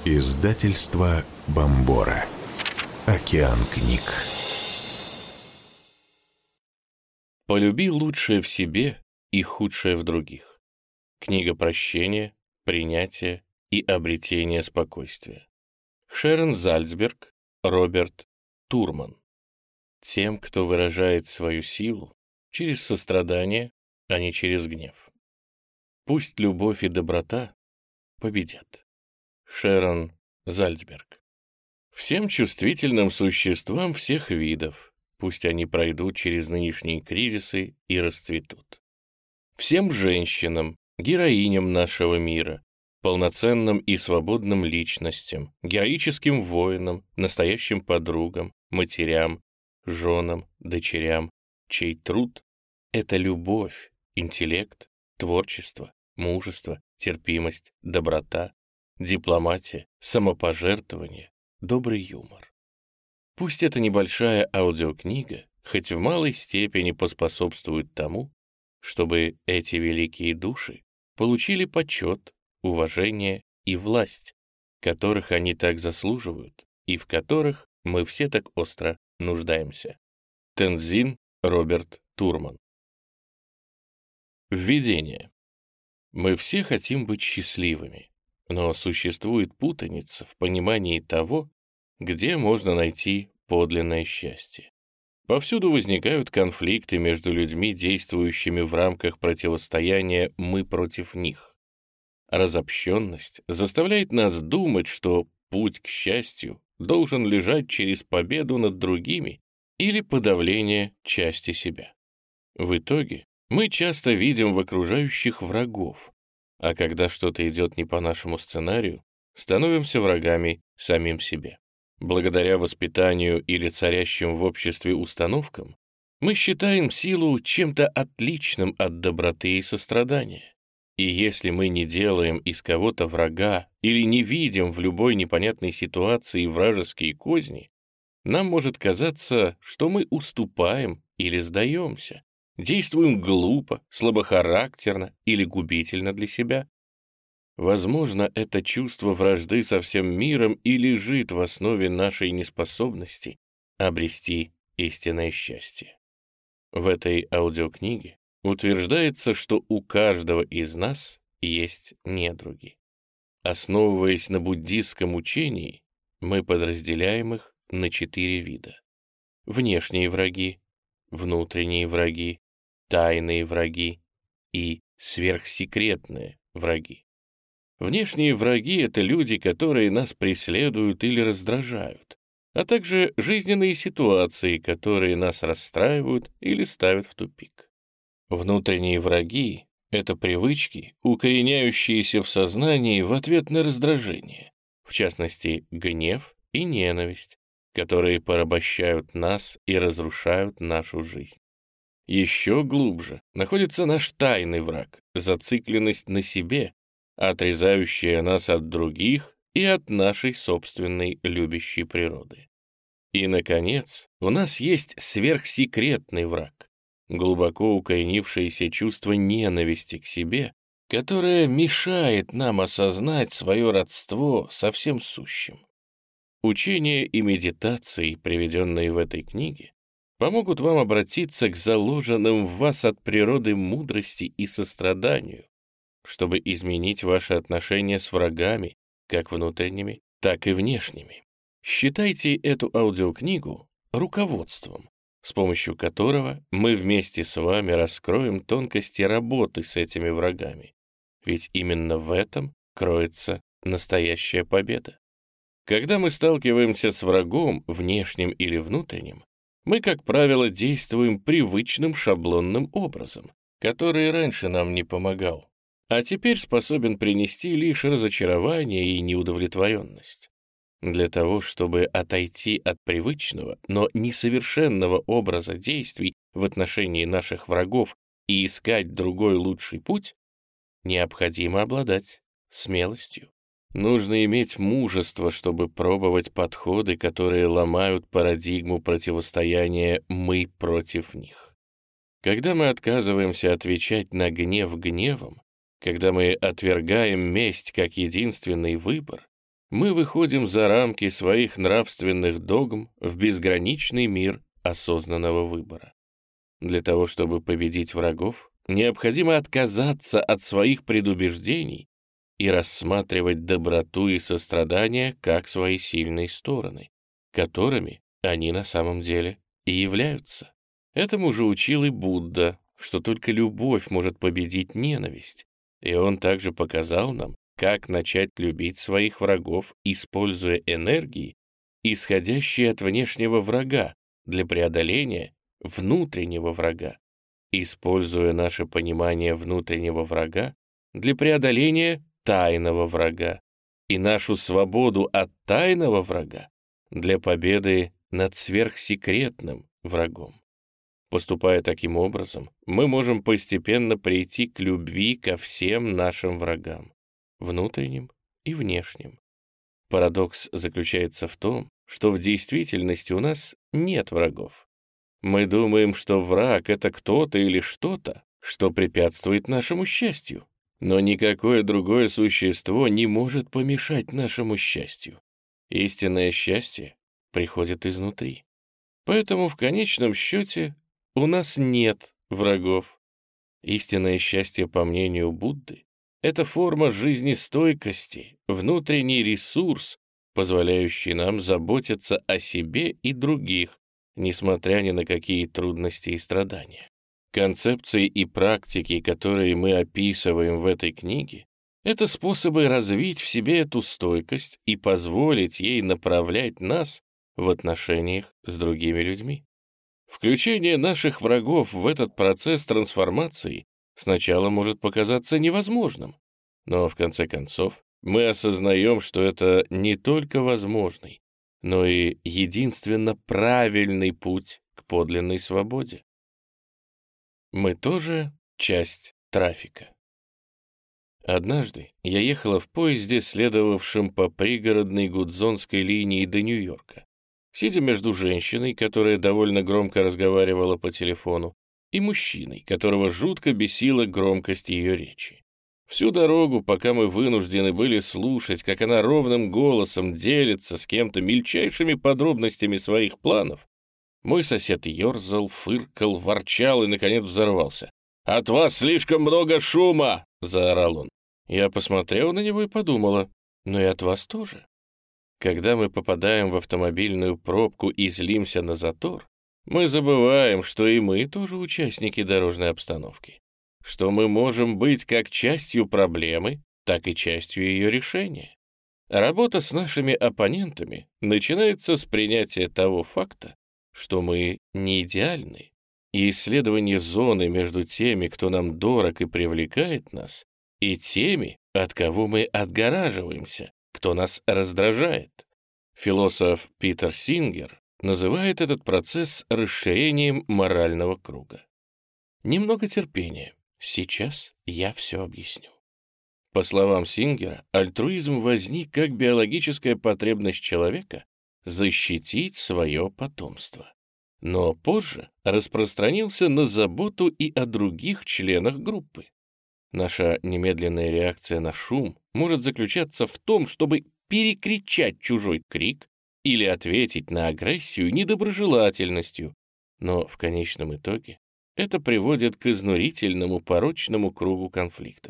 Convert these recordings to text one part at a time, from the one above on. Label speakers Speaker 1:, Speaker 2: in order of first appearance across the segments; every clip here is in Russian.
Speaker 1: Издательство Бомбора. Океан книг.
Speaker 2: Полюби лучшее в себе и худшее в других. Книга прощения, принятия и обретения спокойствия. Шерон Зальцберг, Роберт Турман. Тем, кто выражает свою силу через сострадание, а не через гнев. Пусть любовь и доброта победят. Шерон Зальцберг. Всем чувствительным существам всех видов, пусть они пройдут через нынешние кризисы и расцветут. Всем женщинам, героиням нашего мира, полноценным и свободным личностям, героическим воинам, настоящим подругам, матерям, женам, дочерям, чей труд — это любовь, интеллект, творчество, мужество, терпимость, доброта, дипломатия, самопожертвование, добрый юмор. Пусть эта небольшая аудиокнига хоть в малой степени поспособствует тому, чтобы эти великие души получили почет, уважение и власть, которых они так заслуживают и в которых мы все так остро нуждаемся. Тензин Роберт Турман. Введение. Мы все хотим быть счастливыми, но существует путаница в понимании того, где можно найти подлинное счастье. Повсюду возникают конфликты между людьми, действующими в рамках противостояния «мы против них». Разобщенность заставляет нас думать, что путь к счастью должен лежать через победу над другими или подавление части себя. В итоге мы часто видим в окружающих врагов, а когда что-то идет не по нашему сценарию, становимся врагами самим себе. Благодаря воспитанию или царящим в обществе установкам, мы считаем силу чем-то отличным от доброты и сострадания. И если мы не делаем из кого-то врага или не видим в любой непонятной ситуации вражеские козни, нам может казаться, что мы уступаем или сдаемся, действуем глупо, слабохарактерно или губительно для себя. Возможно, это чувство вражды со всем миром и лежит в основе нашей неспособности обрести истинное счастье. В этой аудиокниге утверждается, что у каждого из нас есть недруги. Основываясь на буддистском учении, мы подразделяем их на 4 вида. Внешние враги, внутренние враги, тайные враги и сверхсекретные враги. Внешние враги — это люди, которые нас преследуют или раздражают, а также жизненные ситуации, которые нас расстраивают или ставят в тупик. Внутренние враги — это привычки, укореняющиеся в сознании в ответ на раздражение, в частности, гнев и ненависть, которые порабощают нас и разрушают нашу жизнь. Еще глубже находится наш тайный враг — зацикленность на себе, отрезающая нас от других и от нашей собственной любящей природы. И, наконец, у нас есть сверхсекретный враг — глубоко укоренившееся чувство ненависти к себе, которое мешает нам осознать свое родство со всем сущим. Учения и медитации, приведенные в этой книге, помогут вам обратиться к заложенным в вас от природы мудрости и состраданию, чтобы изменить ваши отношения с врагами, как внутренними, так и внешними. Считайте эту аудиокнигу руководством, с помощью которого мы вместе с вами раскроем тонкости работы с этими врагами. Ведь именно в этом кроется настоящая победа. Когда мы сталкиваемся с врагом, внешним или внутренним, мы, как правило, действуем привычным шаблонным образом, который раньше нам не помогал, а теперь способен принести лишь разочарование и неудовлетворенность. Для того, чтобы отойти от привычного, но несовершенного образа действий в отношении наших врагов и искать другой лучший путь, необходимо обладать смелостью. Нужно иметь мужество, чтобы пробовать подходы, которые ломают парадигму противостояния «мы против них». Когда мы отказываемся отвечать на гнев гневом, когда мы отвергаем месть как единственный выбор, мы выходим за рамки своих нравственных догм в безграничный мир осознанного выбора. Для того, чтобы победить врагов, необходимо отказаться от своих предубеждений и рассматривать доброту и сострадание как свои сильные стороны, которыми они на самом деле и являются. Этому же учил и Будда, что только любовь может победить ненависть, и он также показал нам, как начать любить своих врагов, используя энергии, исходящие от внешнего врага, для преодоления внутреннего врага, используя наше понимание внутреннего врага для преодоления тайного врага и нашу свободу от тайного врага для победы над сверхсекретным врагом. Поступая таким образом, мы можем постепенно прийти к любви ко всем нашим врагам, внутренним и внешним. Парадокс заключается в том, что в действительности у нас нет врагов. Мы думаем, что враг — это кто-то или что-то, что препятствует нашему счастью. Но никакое другое существо не может помешать нашему счастью. Истинное счастье приходит изнутри. Поэтому в конечном счете у нас нет врагов. Истинное счастье, по мнению Будды, это форма жизнестойкости, внутренний ресурс, позволяющий нам заботиться о себе и других, несмотря ни на какие трудности и страдания. Концепции и практики, которые мы описываем в этой книге, это способы развить в себе эту стойкость и позволить ей направлять нас в отношениях с другими людьми. Включение наших врагов в этот процесс трансформации сначала может показаться невозможным, но в конце концов мы осознаем, что это не только возможный, но и единственно правильный путь к подлинной свободе. Мы тоже часть трафика. Однажды я ехала в поезде, следовавшем по пригородной гудзонской линии до Нью-Йорка, сидя между женщиной, которая довольно громко разговаривала по телефону, и мужчиной, которого жутко бесила громкость ее речи. Всю дорогу, пока мы вынуждены были слушать, как она ровным голосом делится с кем-то мельчайшими подробностями своих планов, мой сосед ерзал, фыркал, ворчал и, наконец, взорвался. «От вас слишком много шума!» — заорал он. Я посмотрела на него и подумала, ну и от вас тоже. Когда мы попадаем в автомобильную пробку и злимся на затор, мы забываем, что и мы тоже участники дорожной обстановки, что мы можем быть как частью проблемы, так и частью ее решения. Работа с нашими оппонентами начинается с принятия того факта, что мы не идеальны, и исследование зоны между теми, кто нам дорог и привлекает нас, и теми, от кого мы отгораживаемся, кто нас раздражает. Философ Питер Сингер называет этот процесс расширением морального круга. Немного терпения. Сейчас я все объясню. По словам Сингера, альтруизм возник как биологическая потребность человека защитить свое потомство. Но позже распространился на заботу и о других членах группы. Наша немедленная реакция на шум может заключаться в том, чтобы перекричать чужой крик или ответить на агрессию недоброжелательностью, но в конечном итоге это приводит к изнурительному порочному кругу конфликтов.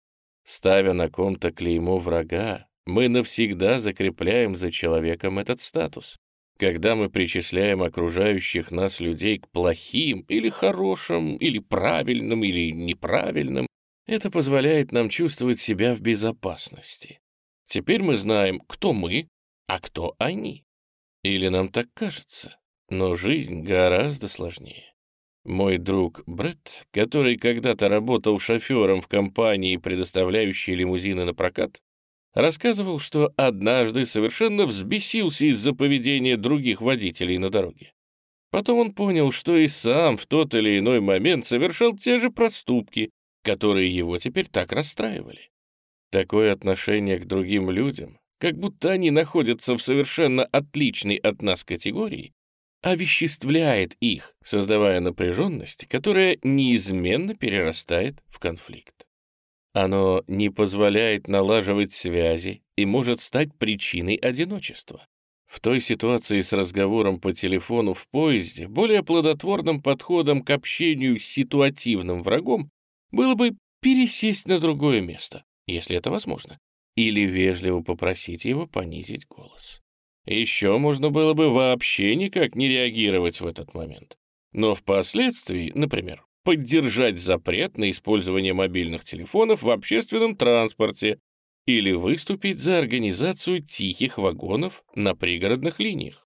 Speaker 2: Ставя на ком-то клеймо врага, мы навсегда закрепляем за человеком этот статус. Когда мы причисляем окружающих нас людей к плохим или хорошим, или правильным, или неправильным, это позволяет нам чувствовать себя в безопасности. Теперь мы знаем, кто мы, а кто они. Или нам так кажется, но жизнь гораздо сложнее. Мой друг Бретт, который когда-то работал шофером в компании, предоставляющей лимузины на прокат, рассказывал, что однажды совершенно взбесился из-за поведения других водителей на дороге. Потом он понял, что и сам в тот или иной момент совершал те же проступки, которые его теперь так расстраивали. Такое отношение к другим людям, как будто они находятся в совершенно отличной от нас категории, овеществляет их, создавая напряженность, которая неизменно перерастает в конфликт. Оно не позволяет налаживать связи и может стать причиной одиночества. В той ситуации с разговором по телефону в поезде более плодотворным подходом к общению с ситуативным врагом было бы пересесть на другое место, если это возможно, или вежливо попросить его понизить голос. Еще можно было бы вообще никак не реагировать в этот момент. Но впоследствии, например, поддержать запрет на использование мобильных телефонов в общественном транспорте или выступить за организацию тихих вагонов на пригородных линиях.